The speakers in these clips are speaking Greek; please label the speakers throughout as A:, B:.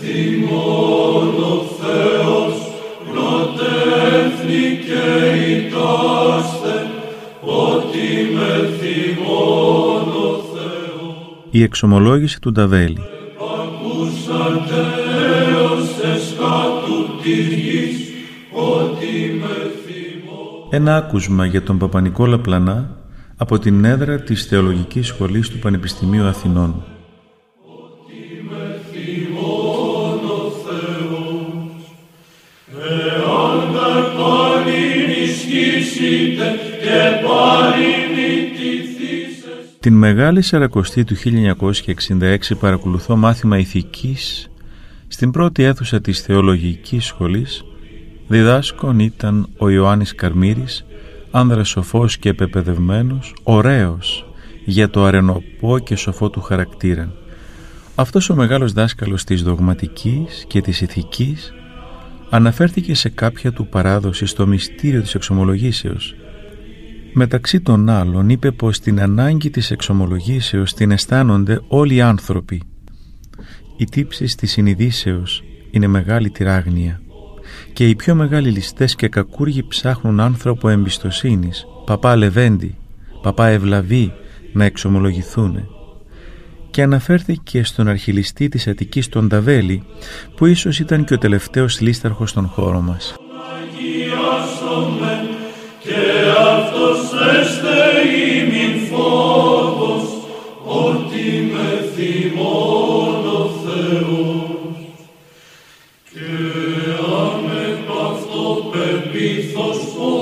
A: Η εξομολόγηση του Νταβέλη. Ένα άκουσμα για τον Παπα-Νικόλα Πλανά από την έδρα της Θεολογικής Σχολής του Πανεπιστημίου Αθηνών. Την Μεγάλη Σαρακοστή του 1966 παρακολουθώ μάθημα ηθικής στην πρώτη αίθουσα της Θεολογικής Σχολής. Διδάσκων ήταν ο Ιωάννης Καρμύρης, άνδρας σοφός και επεπαιδευμένος, ωραίος για το αρενοπό και σοφό του χαρακτήρα. Αυτός ο μεγάλος δάσκαλος της δογματικής και της ηθικής αναφέρθηκε σε κάποια του παράδοση στο μυστήριο της εξομολογήσεως. Μεταξύ των άλλων είπε πως την ανάγκη της εξομολογήσεως την αισθάνονται όλοι οι άνθρωποι. Η τύψη της συνειδήσεως είναι μεγάλη τυράγνια και οι πιο μεγάλοι ληστές και κακούργοι ψάχνουν άνθρωπο εμπιστοσύνης, παπά Λεβέντη, παπά Ευλαβή, να εξομολογηθούν. Και αναφέρθηκε στον αρχιλιστή της Αττικής τον Νταβέλη, που ίσως ήταν και ο τελευταίος λίσταρχος στον χώρο μας.
B: Και αυτός έστε ημιν φόβος, ότι με θυμών ο Θεός. Και αμέ παυτό πεπίθος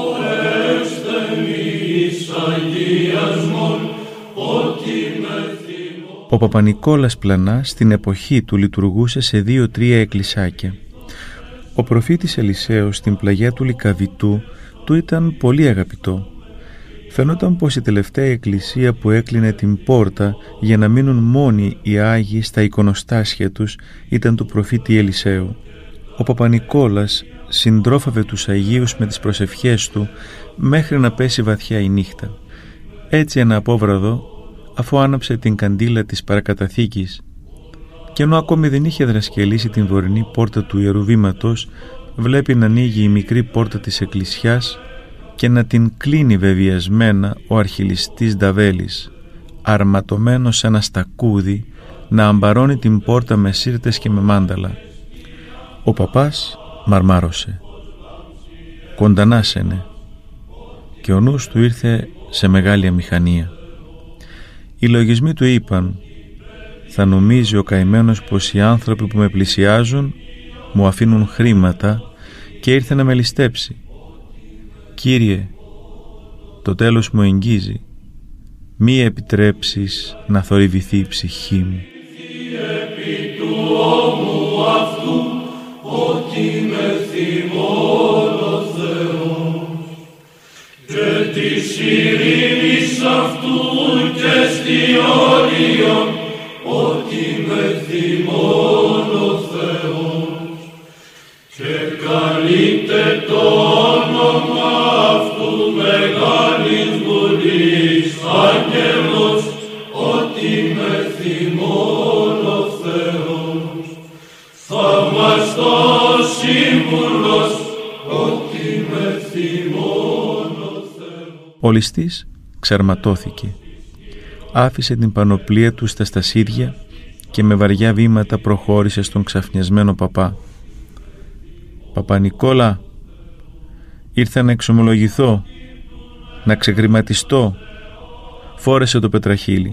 B: φορέστε εις αγιασμόν, ότι με θυμών.
A: Ο Παπα-Νικόλας Πλανά στην εποχή του λειτουργούσε σε 2-3 εκκλησάκια. Ο προφήτης Ελισέος στην πλαγιά του Λυκαβητού του ήταν πολύ αγαπητό. Φαινόταν πως η τελευταία εκκλησία που έκλεινε την πόρτα για να μείνουν μόνοι οι Άγιοι στα εικονοστάσια τους ήταν του προφήτη Ελισέου. Ο Παπα-Νικόλας συντρόφαβε τους Αγίους με τις προσευχές του μέχρι να πέσει βαθιά η νύχτα. Έτσι ένα απόβραδο, αφού άναψε την καντήλα της παρακαταθήκης και ενώ ακόμη δεν είχε δρασκελίσει την βορεινή πόρτα του Ιερού Βήματος, βλέπει να ανοίγει η μικρή πόρτα της εκκλησιάς και να την κλείνει βεβαιασμένα ο αρχιλιστής Νταβέλης, αρματωμένος σε ένα στακούδι, να αμπαρώνει την πόρτα με σύρτες και με μάνταλα. Ο παπάς μαρμάρωσε, κοντανάσαινε και ο νους του ήρθε σε μεγάλη αμηχανία. Οι λογισμοί του είπαν: θα νομίζει ο καημένος πως οι άνθρωποι που με πλησιάζουν μου αφήνουν χρήματα και ήρθε να με ληστέψει. Κύριε, το τέλος μου εγγίζει, μη επιτρέψεις να θορυβηθεί η ψυχή μου.
B: Επί του ώμου αυτού, ότι με θυμών ο Θεός, και της ειρήνης αυτού και στιώριον, ότι με θυμών ο Θεός, και καλείται το όνομα αυτού μεγάλης βουλής άγγελος, ότι με θυμών ο Θεός, θαυμαστός σύμβουλος, ότι με θυμών ο Θεός.
A: Ο ληστής ξαρματώθηκε. Άφησε την πανοπλία του στα στασίδια και με βαριά βήματα προχώρησε στον ξαφνιασμένο παπά. «Παπα-Νικόλα, ήρθα να εξομολογηθώ, να ξεκρηματιστώ, φόρεσε το πετραχύλι».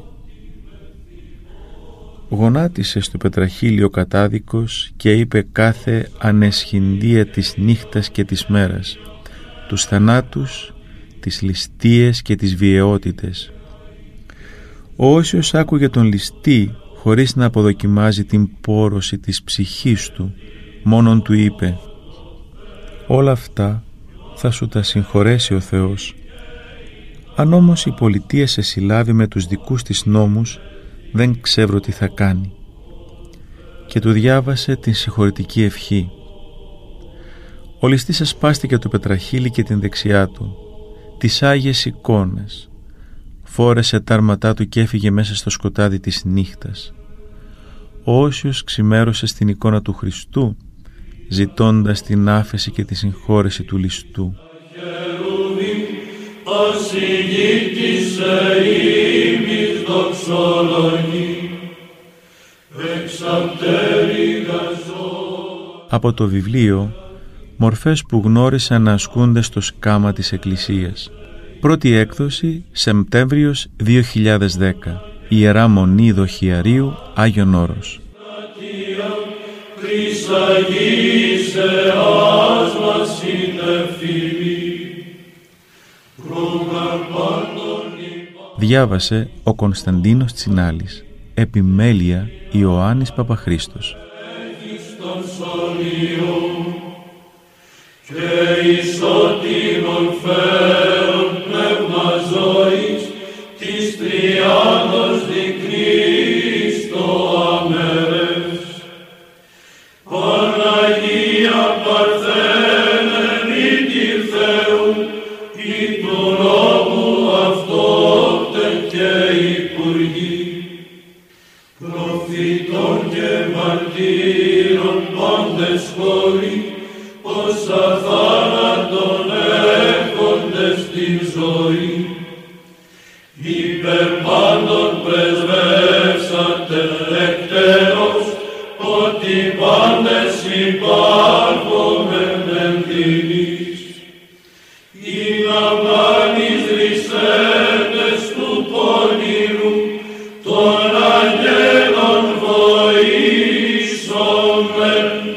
A: Γονάτισε στο πετραχύλι ο κατάδικος και είπε κάθε ανεσχυντία της νύχτας και της μέρας, τους θανάτους, τις ληστείες και τις βιαιότητες. Ο Όσιος άκουγε τον ληστή χωρίς να αποδοκιμάζει την πόρωση της ψυχής του, μόνον του είπε: όλα αυτά θα σου τα συγχωρέσει ο Θεός. Αν όμως η πολιτεία σε συλλάβει με τους δικούς της νόμους, δεν ξέρω τι θα κάνει. Και του διάβασε την συγχωρητική ευχή. Ο ληστής ασπάστηκε το πετραχύλι και την δεξιά του, τις Άγιες εικόνες, φόρεσε τα άρματά του και έφυγε μέσα στο σκοτάδι της νύχτας. ο Όσιος ξημέρωσε στην εικόνα του Χριστού, ζητώντας την άφεση και τη συγχώρεση του ληστού. Από το βιβλίο «Μορφές που γνώρισαν να ασκούνται στο σκάμα της Εκκλησίας». Πρώτη έκδοση, Σεπτέμβριος 2010. Ιερά Μονή Δοχιαρίου, Άγιον Όρος. Διάβασε ο Κωνσταντίνος Τσινάλης. Επιμέλεια Ιωάννης Παπαχρήστος.
B: Και ισότιμον φέρον πνεύμα ζωής της Τριάδος δικνείς το αμέρες. Παναγία Παρθένε νίκη Θεού, ή του λόγου αυτόπτε και υπουργή, προφήτων και μαρτύρων πάντες χωρί, πως αθάνατον έχοντες τη ζωή, υπερ πάντων πρεσβεύσατε εκτέλος, ότι πάντες υπάρχομεν εν τιμής. Οι ναυάνεις ρησέντες του πονηρού, των αγγέλων βοήσομεν.